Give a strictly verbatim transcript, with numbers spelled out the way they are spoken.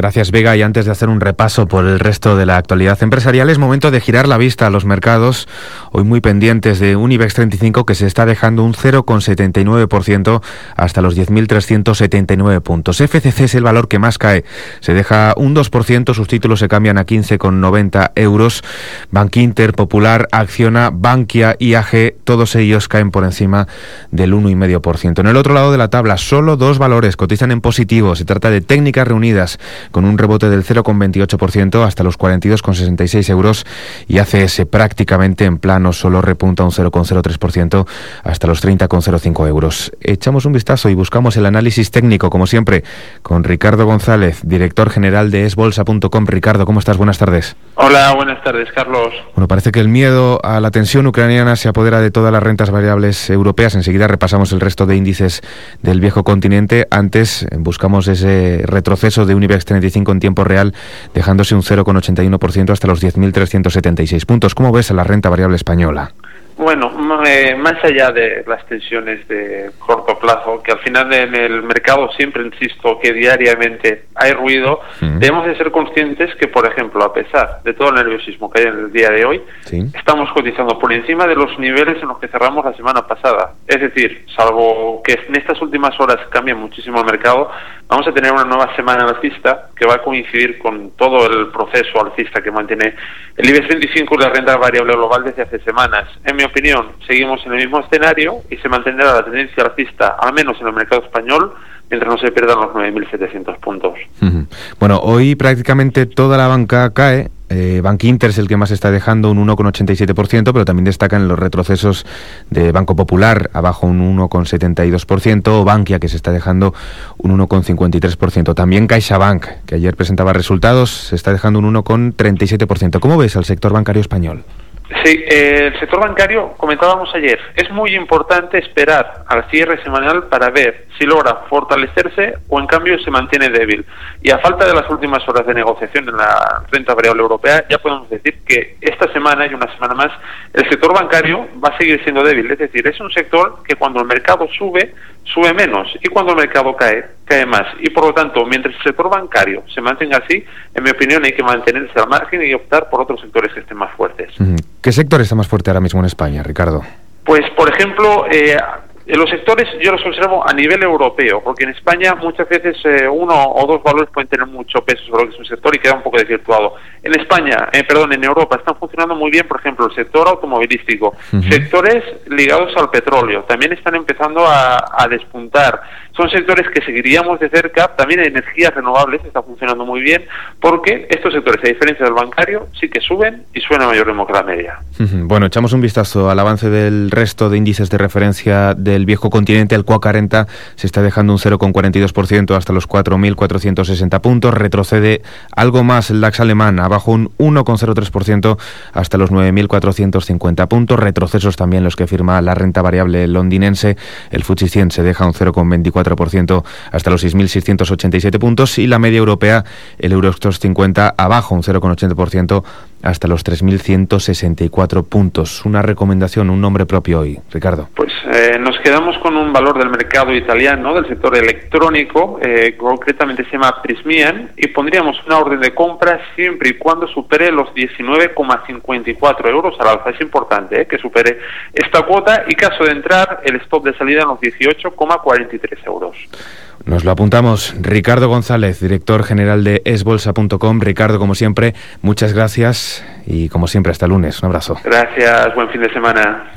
Gracias, Vega. Y antes de hacer un repaso por el resto de la actualidad empresarial, es momento de girar la vista a los mercados, hoy muy pendientes de un IBEX treinta y cinco que se está dejando un cero coma setenta y nueve por ciento hasta los diez mil trescientos setenta y nueve puntos. F C C es el valor que más cae, se deja un dos por ciento, sus títulos se cambian a quince coma noventa euros. Bankinter, Popular, Acciona, Bankia, I A G, todos ellos caen por encima del uno coma cinco por ciento. En el otro lado de la tabla, solo dos valores cotizan en positivo. Se trata de Técnicas Reunidas, con un rebote del cero coma veintiocho por ciento hasta los cuarenta y dos coma sesenta y seis euros, y A C S prácticamente en plano, solo repunta un cero coma cero tres por ciento hasta los treinta coma cero cinco euros. Echamos un vistazo y buscamos el análisis técnico, como siempre, con Ricardo González, director general de es bolsa punto com. Ricardo, ¿cómo estás? Buenas tardes. Hola, buenas tardes, Carlos. Bueno, parece que el miedo a la tensión ucraniana se apodera de todas las rentas variables europeas. Enseguida repasamos el resto de índices del viejo continente. Antes buscamos ese retroceso de un IBEX treinta y cinco en tiempo real, dejándose un cero coma ochenta y uno por ciento hasta los diez mil trescientos setenta y seis puntos. ¿Cómo ves a la renta variable española? Bueno, eh, más allá de las tensiones de corto plazo, que al final en el mercado siempre insisto que diariamente hay ruido, mm. debemos de ser conscientes que, por ejemplo, a pesar de todo el nerviosismo que hay en el día de hoy, ¿sí? estamos cotizando por encima de los niveles en los que cerramos la semana pasada. Es decir, salvo que en estas últimas horas cambie muchísimo el mercado, vamos a tener una nueva semana alcista que va a coincidir con todo el proceso alcista que mantiene el IBEX treinta y cinco y la renta variable global desde hace semanas. En mi opinión, seguimos en el mismo escenario y se mantendrá la tendencia alcista, al menos en el mercado español, mientras no se pierdan los nueve mil setecientos puntos. Uh-huh. Bueno, hoy prácticamente toda la banca cae. Eh, Bankinter es el que más está dejando, un uno coma ochenta y siete por ciento, pero también destacan los retrocesos de Banco Popular, abajo un uno coma setenta y dos por ciento, o Bankia, que se está dejando un uno coma cincuenta y tres por ciento. También CaixaBank, que ayer presentaba resultados, se está dejando un uno coma treinta y siete por ciento. ¿Cómo ves al sector bancario español? Sí, eh, el sector bancario, comentábamos ayer, es muy importante esperar al cierre semanal para ver si logra fortalecerse o en cambio se mantiene débil. Y a falta de las últimas horas de negociación en la renta variable europea, ya podemos decir que esta semana y una semana más el sector bancario va a seguir siendo débil. Es decir, es un sector que cuando el mercado sube, sube menos, y cuando el mercado cae, cae más. Y por lo tanto, mientras el sector bancario se mantenga así, en mi opinión hay que mantenerse al margen y optar por otros sectores que estén más fuertes. ¿Qué sector está más fuerte ahora mismo en España, Ricardo? Pues, por ejemplo, eh, en los sectores yo los observo a nivel europeo, porque en España muchas veces eh, uno o dos valores pueden tener mucho peso sobre lo que es un sector y queda un poco desvirtuado. En España, eh, perdón, en Europa están funcionando muy bien, por ejemplo, el sector automovilístico, uh-huh. sectores ligados al petróleo, también están empezando a, a despuntar. Son sectores que seguiríamos de cerca. También energías renovables está funcionando muy bien, porque estos sectores, a diferencia del bancario, sí que suben y suben a mayor ritmo que la media. Uh-huh. Bueno, echamos un vistazo al avance del resto de índices de referencia del viejo continente. El C U A cuarenta se está dejando un cero coma cuarenta y dos por ciento hasta los cuatro mil cuatrocientos sesenta puntos. Retrocede algo más el DAX alemán, abajo un uno coma cero tres por ciento hasta los nueve mil cuatrocientos cincuenta puntos. Retrocesos también los que firma la renta variable londinense. El F T S E cien se deja un cero coma veinticuatro por ciento hasta los seis mil seiscientos ochenta y siete puntos, y la media europea, el Eurostoxx cincuenta, abajo un cero coma ochenta por ciento hasta los tres mil ciento sesenta y cuatro puntos. Una recomendación, un nombre propio hoy, Ricardo. Pues eh, nos quedamos con un valor del mercado italiano, del sector electrónico, eh, concretamente se llama Prismian, y pondríamos una orden de compra siempre y cuando supere los diecinueve coma cincuenta y cuatro euros al alza. Es importante eh, que supere esta cuota, y caso de entrar, el stop de salida en los dieciocho coma cuarenta y tres euros. Nos lo apuntamos. Ricardo González, director general de es bolsa punto com. Ricardo, como siempre, muchas gracias y como siempre hasta el lunes. Un abrazo. Gracias, buen fin de semana.